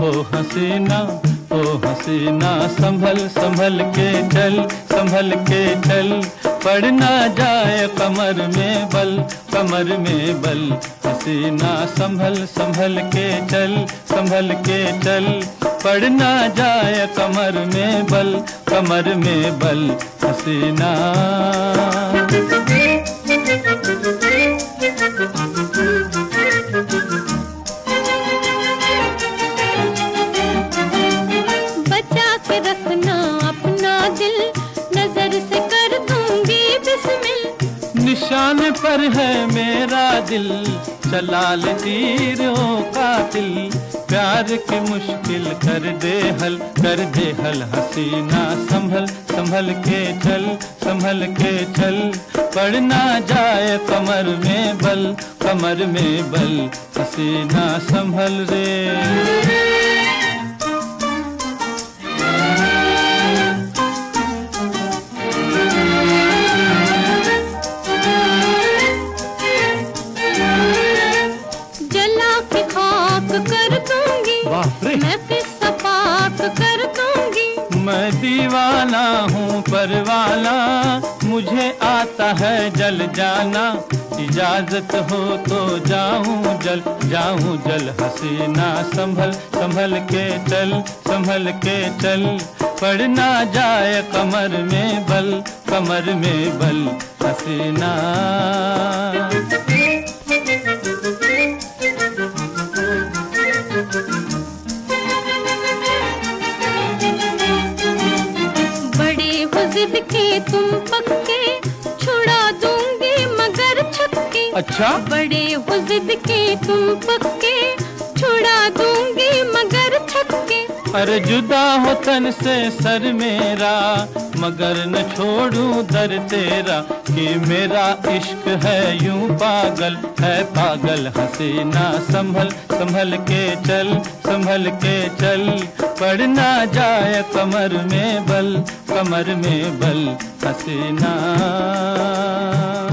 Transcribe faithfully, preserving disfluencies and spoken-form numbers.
हसीना ओ हसीना, संभल संभल के चल, संभल के चल, पड़ ना जाए कमर में बल, कमर में बल। हसीना संभल संभल के चल, संभल के चल, पड़ ना जाए कमर में बल, कमर में बल। हसीना बचा के रखना अपना दिल, नजर से कर दूंगी बिस्मिल। निशान पर है मेरा दिल, चला ले तीर ओ कातिल, प्यार की मुश्किल कर दे हल, कर दे हल। हसीना संभल संभल के चल, संभल के चल, पड़ ना जाए कमर में बल, कमर में बल। हसीना संभल रे। कर दूंगी मैं किस्सा पाक कर दूंगी। मैं दीवाना हूँ परवाना, मुझे आता है जल जाना, इजाजत हो तो जाऊं जल, जाऊं जल। हसीना संभल संभल के चल, संभल के चल, पड़ ना जाए कमर में बल, कमर में बल। हसीना बड़े हो जिद के तुम पक्के, छुड़ा दूंगी मगर छक्के। अच्छा बड़े हो जिद के तुम पक्के, छुड़ा दूंगी मगर छक्के। अरे जुदा हो तन से सर मेरा, मगर न छोड़ूं दर तेरा, कि मेरा इश्क है यूं पागल, है पागल। हसीना संभल संभल के चल, संभल के चल, पड़ ना जाए कमर में बल, कमर में बल। हसीना